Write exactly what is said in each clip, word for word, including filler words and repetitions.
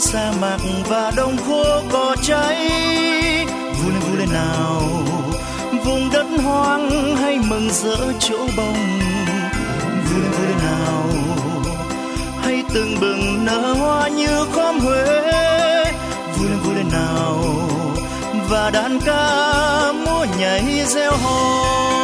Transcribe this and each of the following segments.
sa mạc và đồng khô cỏ cháy. Vui lên vui lên nào, vùng đất hoang hay mừng rỡ chỗ bông. Vui lên vui lên nào, hay từng bừng nở hoa như khóm Huế. Vui lên vui lên nào, và đàn ca múa nhảy reo hò.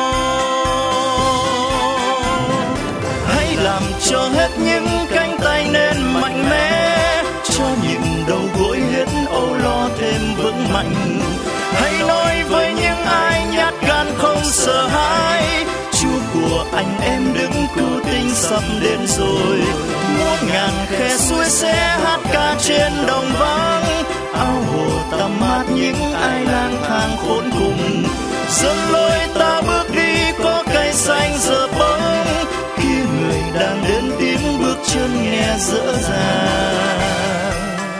Hãy làm cho hết những cánh tay nên mạnh mẽ, cho nhịp đầu gối hết âu lo thêm vững mạnh. Hãy nói với những ai nhát gan không sợ hãi, Chúa của anh em đứng cứu tinh sắp đến rồi. Muôn ngàn khe suối sẽ hát ca trên đồng vắng, ao hồ tắm mát những ai lang thang khốn cùng. Dẫn lối ta bước đi có cây xanh giờ bóng, khi người đang đến tiếng bước chân nghe dở dàng.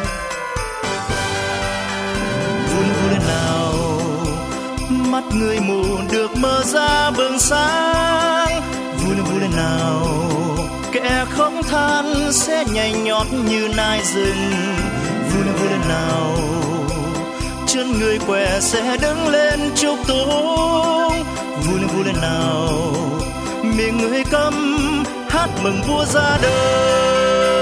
Vui vui lên nào, mắt người mù được mở ra bừng sáng. Vui lên vui lên nào, kẻ không than sẽ nhảy nhót như nai rừng. Vui lên vui lên nào, chân người què sẽ đứng lên chúc tụng. Vui lên vui lên nào, miệng người câm hát mừng vua ra đời.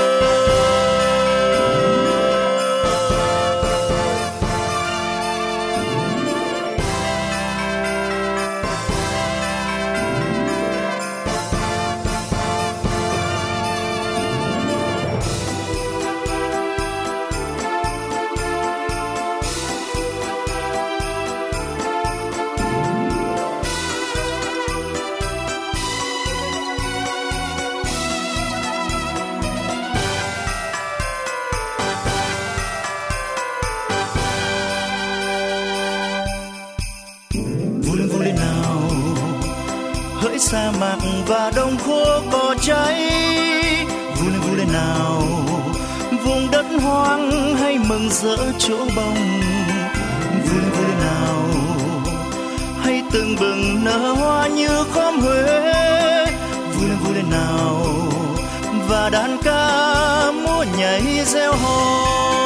Hỡi sa mạc và đồng khô cỏ cháy. Vui lên vui lên nào, vùng đất hoang hay mừng rỡ chỗ bông. Vui lên vui lên nào, hay từng bừng nở hoa như khóm Huế. Vui lên vui lên nào, và đàn ca múa nhảy reo hò.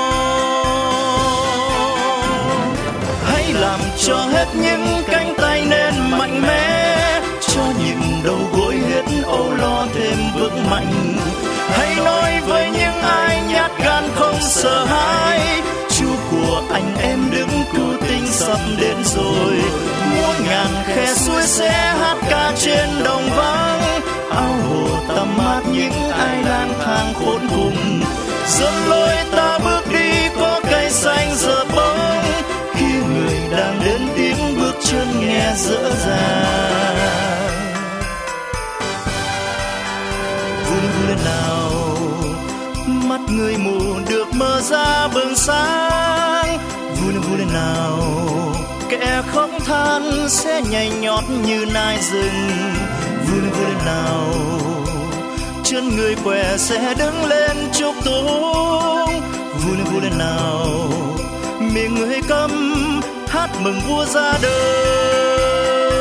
Hãy làm cho hết những cánh tay nên mạnh mẽ, cho nhịp đầu gối hết âu lo thêm vững mạnh. Hãy nói với những ai nhát gan không sợ hãi, Chúa của anh em đứng cứu tinh sắp đến rồi. Muôn ngàn khe suối sẽ hát ca trên đồng vắng, ao hồ tắm mát những ai lang thang khốn cùng. Dẫn lối ta bước đi có cây xanh giờ bóng, khi người đang đến tiếng bước chân nghe dở dàng. Vui vui lên nào, mắt người mù được mở ra bừng sáng. Vui lên vui lên nào, kẻ không than sẽ nhảy nhót như nai rừng. Vui lên vui lên nào, chân người què sẽ đứng lên chúc tụng. Vui lên vui lên nào, miệng người câm hát mừng vua ra đời.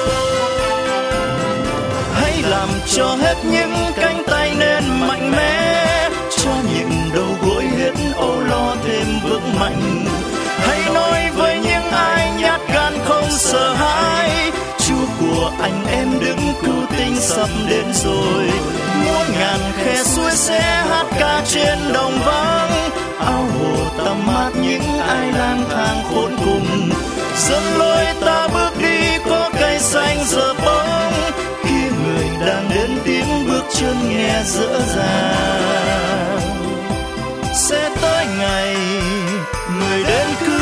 Hãy làm cho hết những cánh tay nên mạnh mẽ, cho nhịp đầu gối hết âu lo thêm vững mạnh. Hãy nói với những ai nhát gan không sợ hãi, Chúa của anh em đứng cứu tinh sắp đến rồi. Muôn ngàn khe suối sẽ hát ca trên đồng vắng, ao hồ tắm mát những ai lang thang khốn cùng. Dẫn lối ta bước đi có cây xanh giờ bóng, khi người đang đến tiếng bước chân nghe dở dàng. Sẽ tới ngày người đến cứu